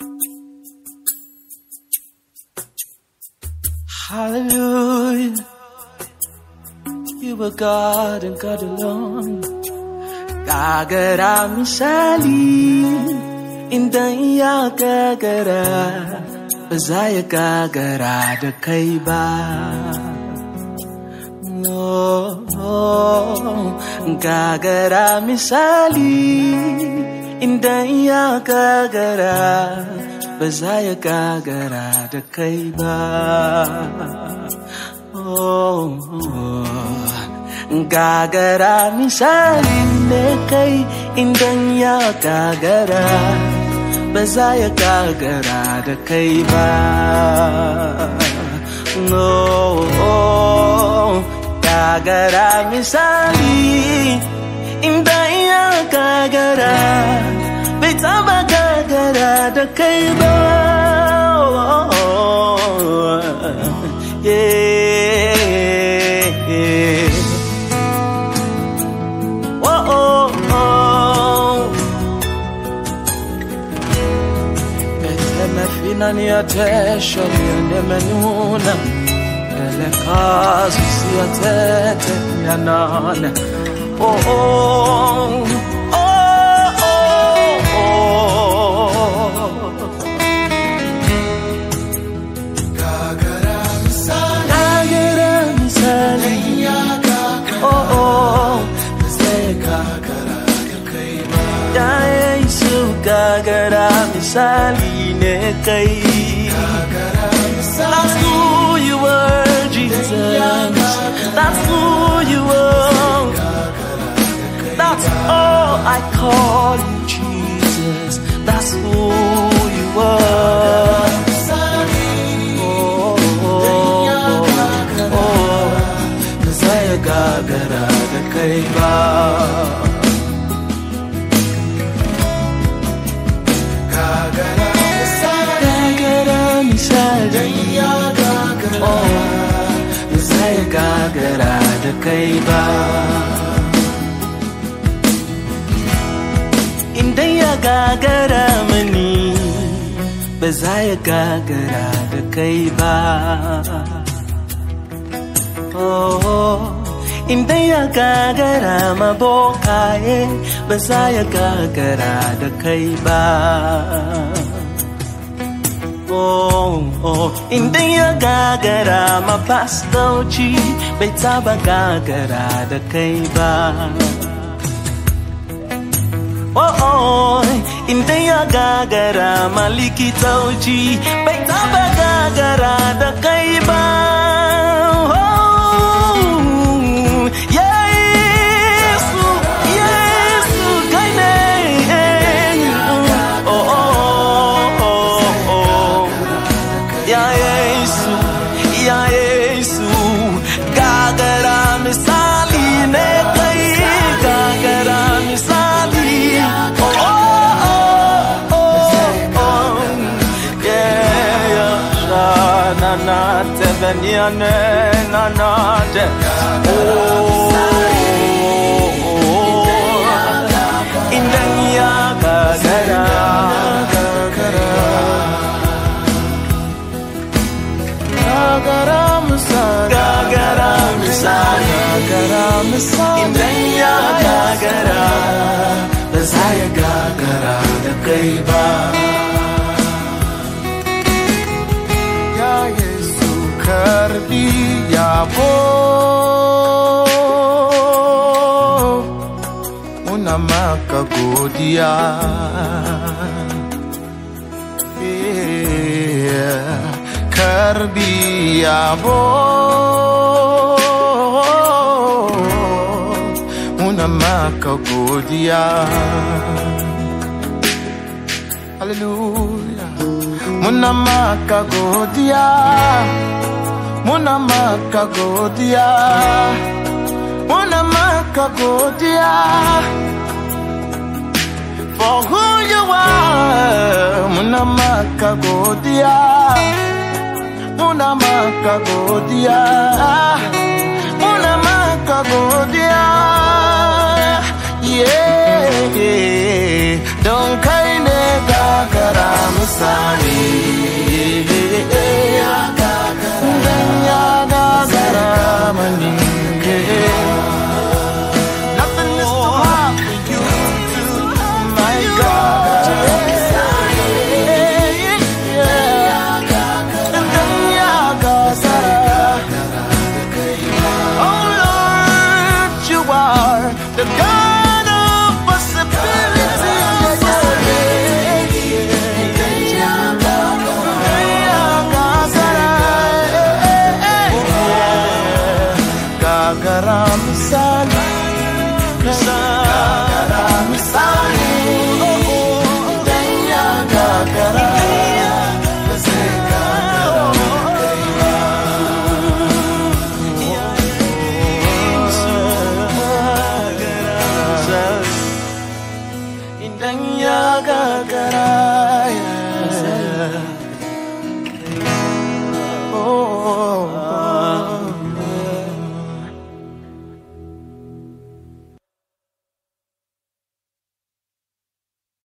Hallelujah, you are God and God alone. Gagara misali, indan ya gagara, ba za ya gagara da kai ba. Gagara misali, indan ya gagara, ba za ya gagara da kai ba. Gagara misali ne kai indan ya gagara, ba za ya gagara da kai ba. Gagara misali indan ya gagara, bai taba gagara da kai ba. Nani atesha liende menuna ele kazi si atete yanane. Oh oh oh oh oh. Gagara misali, oh oh, say gagara kaiba. Ya Yesu gagara misali. That's who you were, Jesus. That's who you were. That's all I call you, Jesus. That's who you were. Oh, oh, oh. Zaya gagara da kai ba. Gagara da kai ba. Inda ya gagara mani, ba za ya gagara da kai ba. Oh, inda ya gagara mabokaye, ba za ya gagara da kai ba. Oh, inda ya gagara mapastoci, bai taba gagara da kai ba. Oh, inda ya gagara malikitoci, bai taba gagara da kai ba. Karbi yabo muna maka godiya, karbi yabo muna maka godiya. Hallelujah. Muna maka godiya, muna maka godiya, muna maka godiya for who you are. Muna maka godiya, muna maka godiya, muna maka godiya. Yeah, yeah. Don't kai ne gagara misali. kai